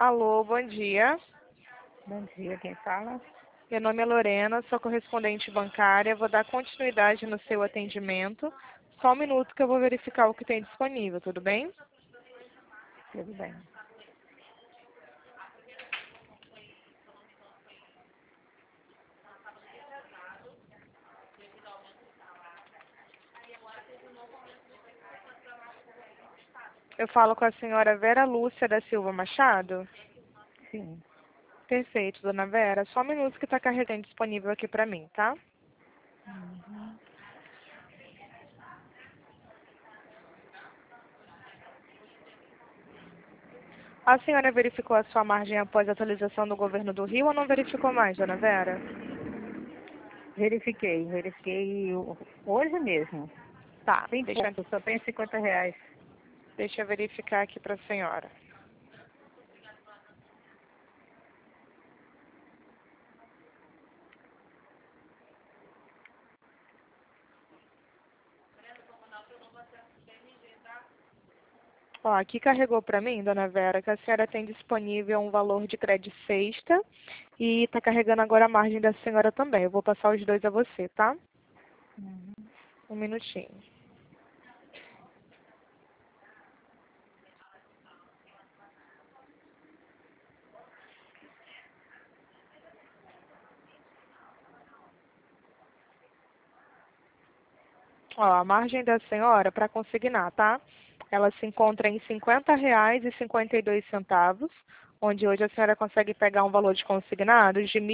Alô, bom dia. Bom dia, quem fala? Meu nome é Lorena, sou correspondente bancária. Vou dar continuidade no seu atendimento. Só um minuto que eu vou verificar o que tem disponível, tudo bem? Tudo bem. Eu falo com a senhora Vera Lúcia da Silva Machado? Sim. Perfeito, dona Vera. Só um minuto que está carregando disponível aqui para mim, tá? Uhum. A senhora verificou a sua margem após a atualização do governo do Rio ou não verificou mais, dona Vera? Verifiquei hoje mesmo. Tá, Tem pouco, só tem R$ 50. deixa eu verificar aqui para a senhora. Ó, aqui carregou para mim, dona Vera, que a senhora tem disponível um valor de crédito sexta e está carregando agora a margem da senhora também. Eu vou passar os dois a você, tá? Uhum. Um minutinho. Ó, a margem da senhora para consignar, tá? Ela se encontra em R$ 50,52, onde hoje a senhora consegue pegar um valor de consignados de R$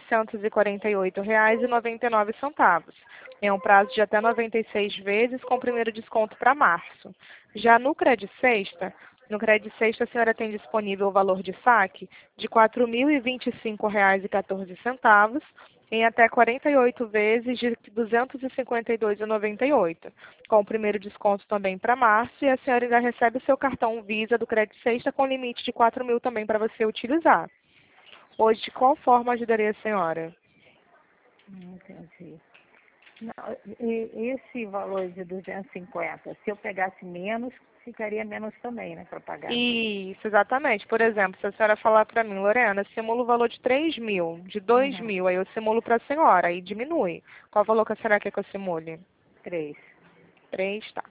1.948,99. Em um prazo de até 96 vezes, com o primeiro desconto para março. Já no Credit Sexta, a senhora tem disponível o valor de saque de R$ 4.025,14 em até 48 vezes de R$ 252,98, com o primeiro desconto também para março, e a senhora ainda recebe o seu cartão Visa do Credit Sexta com limite de 4.000 também para você utilizar. Hoje, de qual forma ajudaria a senhora? Entendi. Não, esse valor de 250, se eu pegasse menos, ficaria menos também, né, para pagar. Isso, exatamente. Por exemplo, se a senhora falar para mim, Lorena, simula o valor de 3.000, de 2.000, aí eu simulo para a senhora, aí diminui. Qual valor que a senhora quer que eu simule? 3. 3, tá.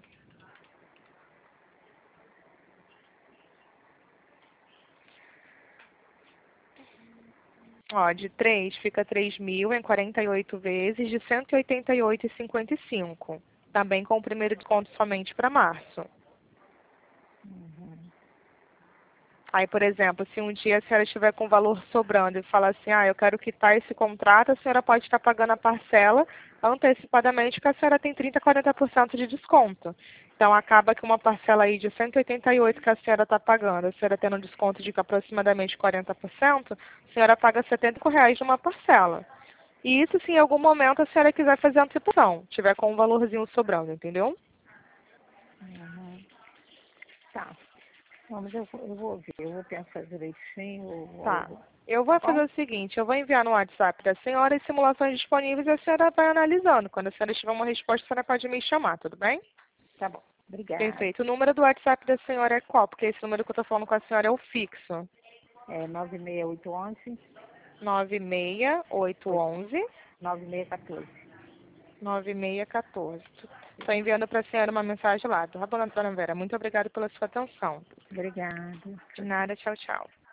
Ó, de 3 fica 3.000 em 48 vezes de 188,55. Também com o primeiro desconto somente para março. Uhum. Aí, por exemplo, se um dia a senhora estiver com valor sobrando e falar assim, eu quero quitar esse contrato, a senhora pode estar pagando a parcela antecipadamente, que a senhora tem 30% a 40% de desconto. Então, acaba que uma parcela aí de 188 que a senhora está pagando, a senhora tendo um desconto de aproximadamente 40%, a senhora paga R$ 75 numa parcela. E isso, se em algum momento a senhora quiser fazer antecipação, tiver com um valorzinho sobrando, entendeu? Uhum. Tá. Vamos, eu vou ver, eu vou pensar direitinho. Tá. Eu vou Tá fazer bom? o seguinte, eu vou enviar no WhatsApp da senhora as simulações disponíveis e a senhora vai analisando. Quando a senhora tiver uma resposta, a senhora pode me chamar, tudo bem? Tá bom. Obrigada. Perfeito. O número do WhatsApp da senhora é qual? Porque esse número que eu estou falando com a senhora é o fixo. É 96811 96811 9614. 9614. Estou enviando para a senhora uma mensagem lá. Tá bom, dona Vera? Muito obrigada pela sua atenção. Obrigada. De nada, tchau, tchau.